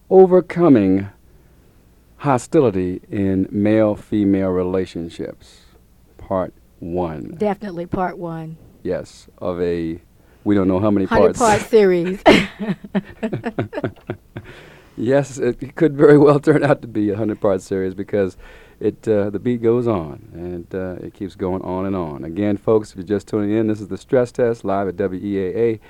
Overcoming Hostility in Male-Female Relationships, Part 1. Definitely part one. Yes, of a, we don't know how many 100 parts. part series. Yes, it could very well turn out to be a 100-part series because the beat goes on, and it keeps going on and on. Again, folks, if you're just tuning in, this is the Stress Test live at WEAA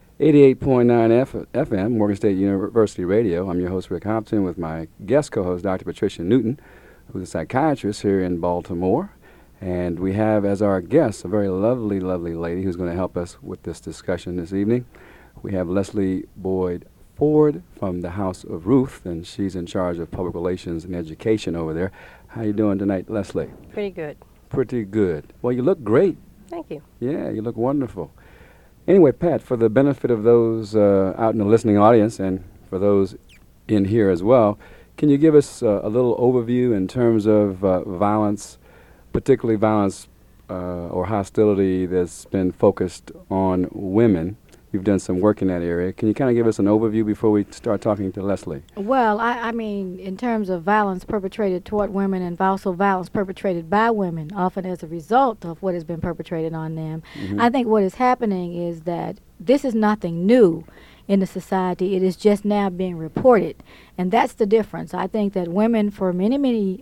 88.9 FM, Morgan State University Radio. I'm your host, Rick Hopton, with my guest co-host, Dr. Patricia Newton, who's a psychiatrist here in Baltimore. And we have as our guest a very lovely, lovely lady who's going to help us with this discussion this evening. We have Leslie Boyd Ford from the House of Ruth, and she's in charge of public relations and education over there. How you doing tonight, Leslie? Pretty good. Pretty good. Well, you look great. Thank you. Yeah, you look wonderful. Anyway, Pat, for the benefit of those out in the listening audience and for those in here as well, can you give us a little overview in terms of violence, particularly violence or hostility that's been focused on women? You've done some work in that area. Can you kind of give us an overview before we start talking to Leslie? Well, I mean, in terms of violence perpetrated toward women and also violence perpetrated by women, often as a result of what has been perpetrated on them, I think what is happening is that this is nothing new in the society. It is just now being reported. And that's the difference. I think that women for many, many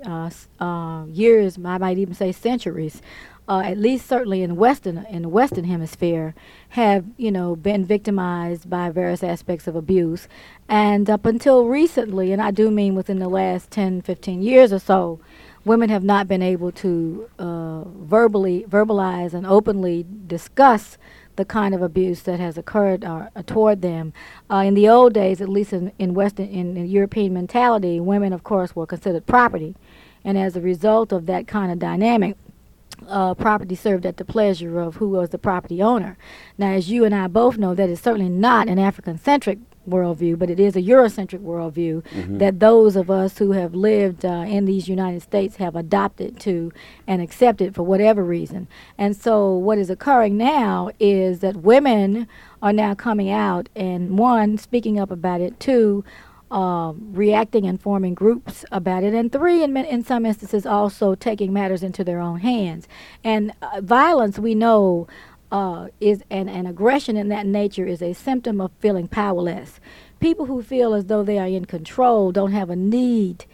years, I might even say centuries, at least certainly in the Western Hemisphere, have been victimized by various aspects of abuse, and up until recently, and I do mean within the last 10, 15 years or so, women have not been able to verbalize and openly discuss the kind of abuse that has occurred toward them. In the old days, at least in European mentality, women, of course, were considered property, and as a result of that kind of dynamic, property served at the pleasure of who was the property owner. Now, as you and I both know, that is certainly not an African-centric worldview, but it is a Eurocentric worldview that those of us who have lived in these United States have adopted to and accepted for whatever reason. And so what is occurring now is that women are now coming out and, one, speaking up about it, two, reacting and forming groups about it, and three, in some instances, also taking matters into their own hands. And violence, we know, is an aggression in that nature is a symptom of feeling powerless. People who feel as though they are in control don't have a need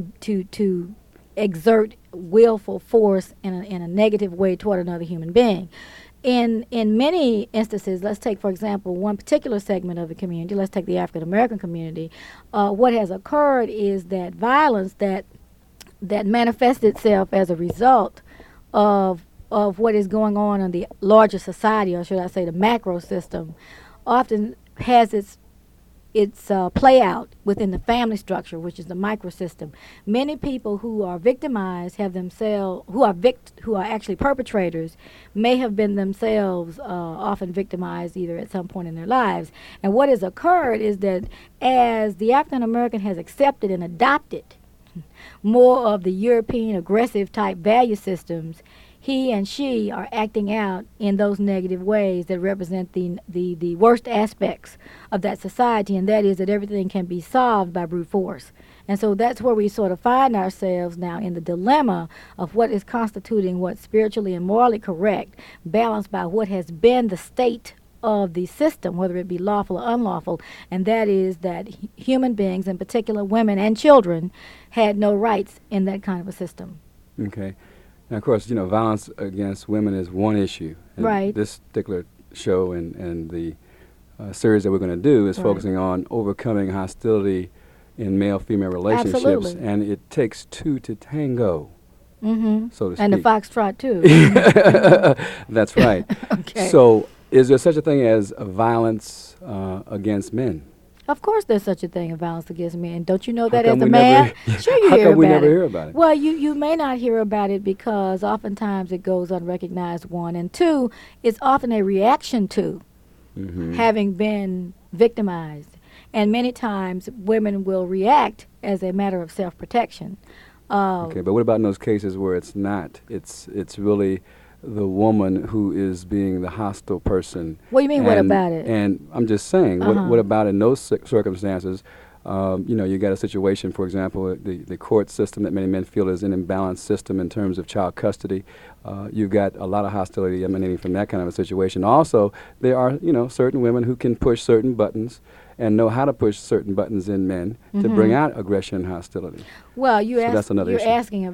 to exert willful force in a negative way toward another human being. In many instances, let's take, for example, one particular segment of the community, let's take the African American community, what has occurred is that violence that manifests itself as a result of what is going on in the larger society, or should I say the macro system, often has its play out within the family structure, which is the microsystem. Many people who are victimized have themselves, who are actually perpetrators, may have been themselves often victimized either at some point in their lives. And what has occurred is that as the African American has accepted and adopted more of the European aggressive type value systems, he and she are acting out in those negative ways that represent the worst aspects of that society, and that is that everything can be solved by brute force. And so that's where we sort of find ourselves now in the dilemma of what is constituting what's spiritually and morally correct, balanced by what has been the state of the system, whether it be lawful or unlawful, and that is that human beings, in particular women and children, had no rights in that kind of a system. Okay. Now, of course, violence against women is one issue. And right. This particular show and the series that we're going to do is focusing on overcoming hostility in male-female relationships. Absolutely. And it takes two to tango, so to speak. And the foxtrot, too. That's right. Okay. So is there such a thing as violence against men? Of course there's such a thing as violence against men. Don't you know How that come as a we man? never- Sure you How hear come we about never it. hear about it? Well, you may not hear about it because oftentimes it goes unrecognized, one. And two, it's often a reaction to having been victimized. And many times women will react as a matter of self-protection. Okay, but what about in those cases where it's not? It's really the woman who is being the hostile person. What do you mean, what about it? And I'm just saying, what about in those circumstances You got a situation, for example, the court system that many men feel is an imbalanced system in terms of child custody. You've got a lot of hostility emanating from that kind of a situation. Also, there are, certain women who can push certain buttons and know how to push certain buttons in men to bring out aggression and hostility. Well, that's another issue. asking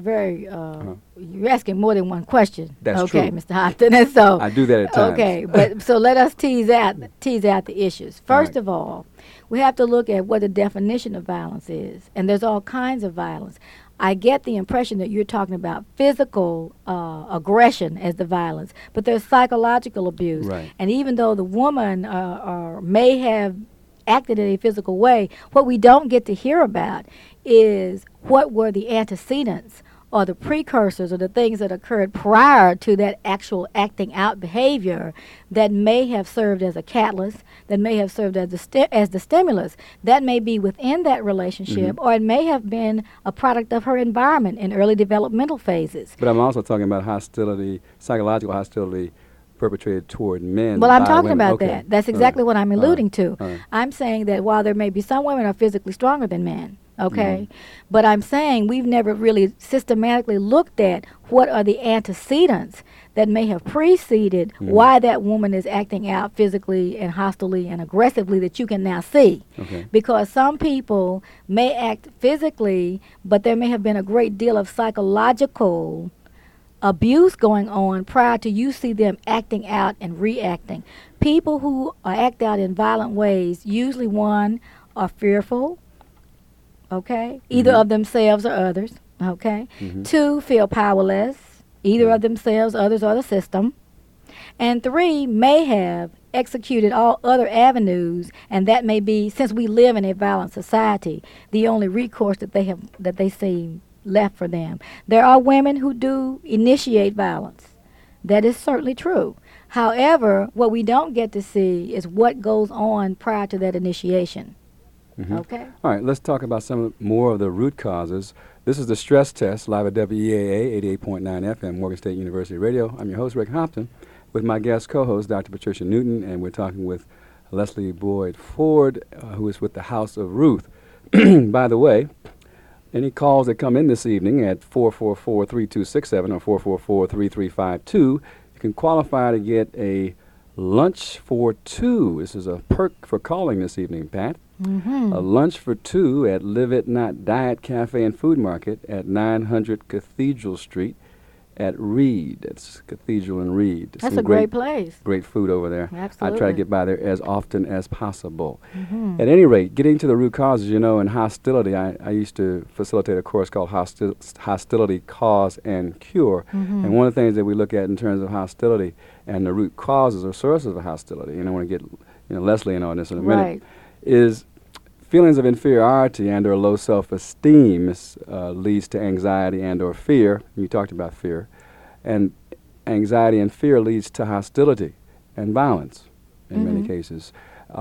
you're asking more than one question. That's okay, true. Mr. Hopton. And so I do that at times. Okay, but so let us tease out the issues. First right. of all, we have to look at what the definition of violence is, and there's all kinds of violence. I get the impression that you're talking about physical aggression as the violence, but there's psychological abuse. Right. And even though the woman may have acted in a physical way, what we don't get to hear about is what were the antecedents or the precursors or the things that occurred prior to that actual acting out behavior that may have served as a catalyst, that may have served as the stimulus. That may be within that relationship, or it may have been a product of her environment in early developmental phases. But I'm also talking about hostility, psychological hostility perpetrated toward men. Well, I'm by talking women. about Okay. that. That's exactly what I'm alluding to. Right. I'm saying that while there may be some women are physically stronger than men, okay, but I'm saying we've never really systematically looked at what are the antecedents that may have preceded why that woman is acting out physically and hostilely and aggressively that you can now see. Okay. Because some people may act physically, but there may have been a great deal of psychological abuse going on prior to you see them acting out and reacting. People who act out in violent ways, usually one, are fearful, okay, either of themselves or others, okay. Two, feel powerless, either of themselves, others, or the system. And three, may have executed all other avenues, and that may be, since we live in a violent society, the only recourse that they see left for them. There are women who do initiate violence. That is certainly true. However, what we don't get to see is what goes on prior to that initiation. Okay? All right, let's talk about some more of the root causes. This is the Stress Test, live at WEAA 88.9 FM, Morgan State University Radio. I'm your host, Rick Hopton, with my guest co-host, Dr. Patricia Newton, and we're talking with Leslie Boyd Ford, who is with the House of Ruth. By the way, any calls that come in this evening at 444-3267 or 444-3352, you can qualify to get a lunch for two. This is a perk for calling this evening, Pat. A lunch for two at Live It Not Diet Cafe and Food Market at 900 Cathedral Street at Reed. It's Cathedral and Reed. That's Some a great place. Great food over there. Absolutely. I try to get by there as often as possible. At any rate, getting to the root causes, and hostility, I used to facilitate a course called Hostility, Cause, and Cure. And one of the things that we look at in terms of hostility and the root causes or sources of hostility, and I want to get Leslie in on this in a minute, is feelings of inferiority and or low self-esteem leads to anxiety and or fear. You talked about fear. And anxiety and fear leads to hostility and violence in many cases.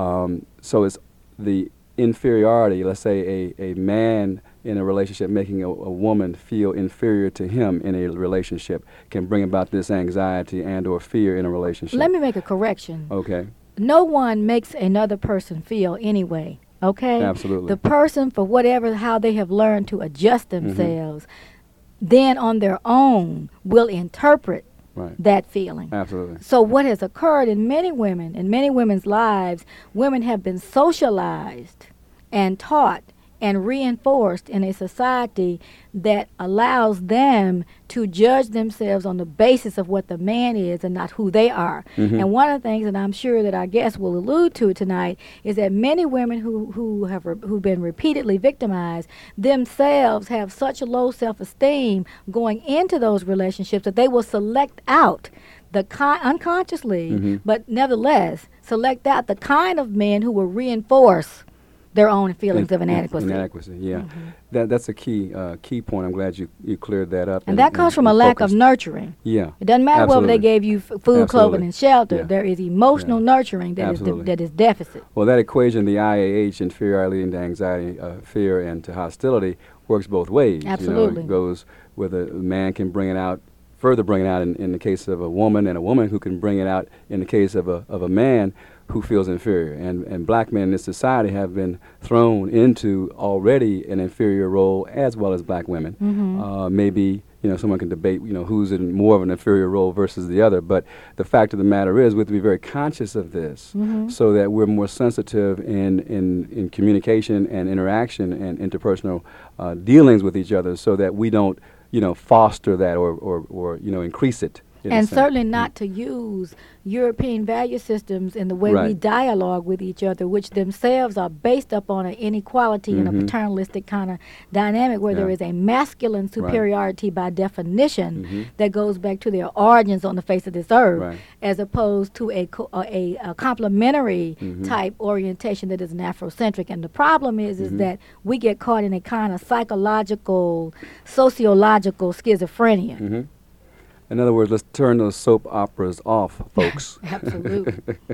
So it's the inferiority, let's say a man in a relationship making a woman feel inferior to him in a relationship can bring about this anxiety and or fear in a relationship. Let me make a correction. Okay. No one makes another person feel anyway. Okay? Absolutely. The person, for how they have learned to adjust themselves, then on their own will interpret that feeling. Absolutely. So what has occurred in many women's lives, women have been socialized and taught and reinforced in a society that allows them to judge themselves on the basis of what the man is and not who they are. And one of the things that I'm sure that our guests will allude to tonight is that many women who've been repeatedly victimized themselves have such a low self-esteem going into those relationships that they will select out unconsciously, but nevertheless select out the kind of men who will reinforce their own feelings of inadequacy. Inadequacy, yeah. That's a key point. I'm glad you cleared that up. And that comes from a lack of nurturing. Yeah. It doesn't matter whether they gave you food, clothing, and shelter. Yeah. There is emotional nurturing that is deficit. Well, that equation, the IAH, inferiority leading to anxiety, fear, and to hostility, works both ways. Absolutely. It goes where the man can bring it out further bring it out in the case of a woman, and a woman who can bring it out in the case of a man who feels inferior. And black men in this society have been thrown into already an inferior role, as well as black women. Maybe someone can debate who's in more of an inferior role versus the other, but the fact of the matter is we have to be very conscious of this, so that we're more sensitive in communication and interaction and interpersonal dealings with each other, so that we don't foster that or increase it. And certainly not to use European value systems in the way we dialogue with each other, which themselves are based upon an inequality and a paternalistic kind of dynamic where there is a masculine superiority by definition that goes back to their origins on the face of this earth, as opposed to a complementary type orientation that is an Afrocentric. And the problem is that we get caught in a kind of psychological, sociological schizophrenia. In other words, let's turn those soap operas off, folks. Absolutely.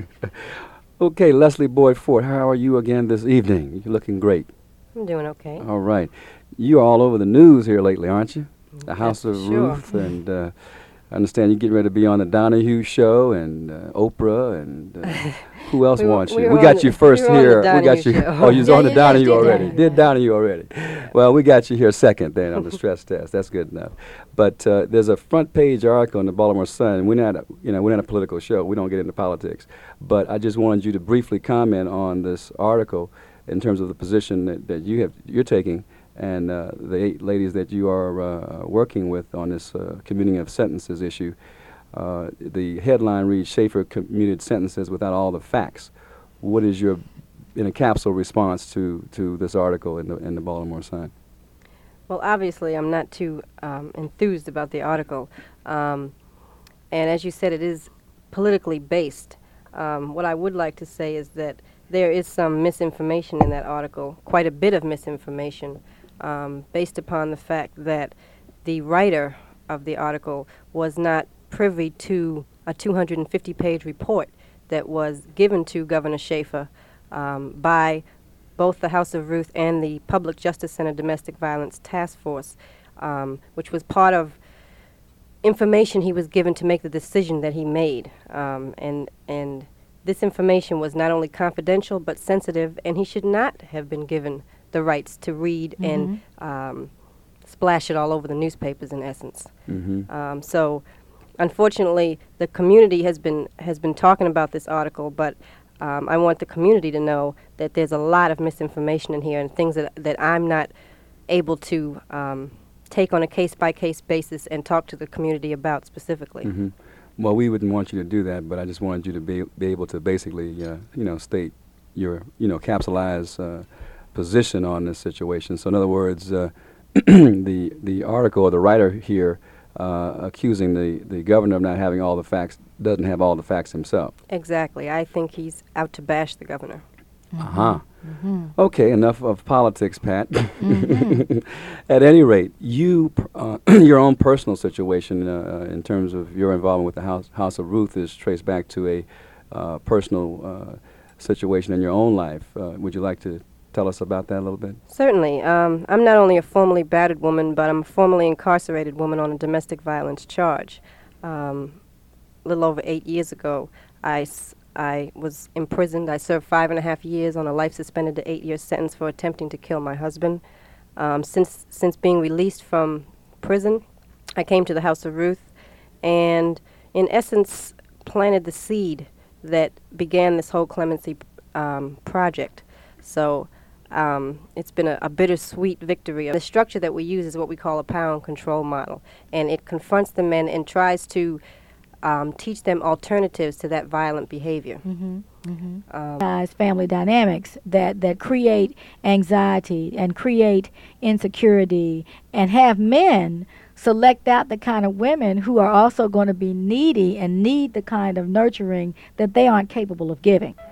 Okay, Leslie Boyd Ford, how are you again this evening? You're looking great. I'm doing okay. All right. You're all over the news here lately, aren't you? The House of Ruth, and I understand you're getting ready to be on the Donahue Show and Oprah, and who else wants you? We got you first here. We got you. Oh, you was on the Donahue already. Did Donahue already? Well, we got you here second then on the stress test. That's good enough. But there's a front page article in the Baltimore Sun. We're not a political show. We don't get into politics. But I just wanted you to briefly comment on this article in terms of the position that you're taking, and the 8 ladies that you are working with on this commuting of sentences issue. The headline reads, Schaefer commuted sentences without all the facts. What is your, in a capsule, response to this article in the Baltimore Sun? Well, obviously, I'm not too enthused about the article. And as you said, it is politically based. What I would like to say is that there is some misinformation in that article, quite a bit of misinformation, based upon the fact that the writer of the article was not privy to a 250-page report that was given to Governor Schaefer by both the House of Ruth and the Public Justice Center Domestic Violence Task Force, which was part of information he was given to make the decision that he made. And this information was not only confidential but sensitive, and he should not have been given the rights to read and splash it all over the newspapers, in essence. So, unfortunately, the community has been talking about this article, but I want the community to know that there's a lot of misinformation in here and things that I'm not able to take on a case-by-case basis and talk to the community about specifically. Well, we wouldn't want you to do that, but I just wanted you to be able to basically, state your, capsulized position on this situation. So, in other words, the article or the writer here accusing the governor of not having all the facts doesn't have all the facts himself. Exactly. I think he's out to bash the governor. Okay, enough of politics, Pat. At any rate, your own personal situation in terms of your involvement with the House of Ruth is traced back to a personal situation in your own life. Would you like to tell us about that a little bit? Certainly. I'm not only a formerly battered woman, but I'm a formerly incarcerated woman on a domestic violence charge. A little over 8 years ago, I was imprisoned. I served 5.5 years on a life suspended to 8-year sentence for attempting to kill my husband. Since being released from prison, I came to the House of Ruth and, in essence, planted the seed that began this whole clemency project. So it's been a bittersweet victory. The structure that we use is what we call a power and control model, and it confronts the men and tries to teach them alternatives to that violent behavior. Family dynamics that create anxiety and create insecurity and have men select out the kind of women who are also going to be needy and need the kind of nurturing that they aren't capable of giving.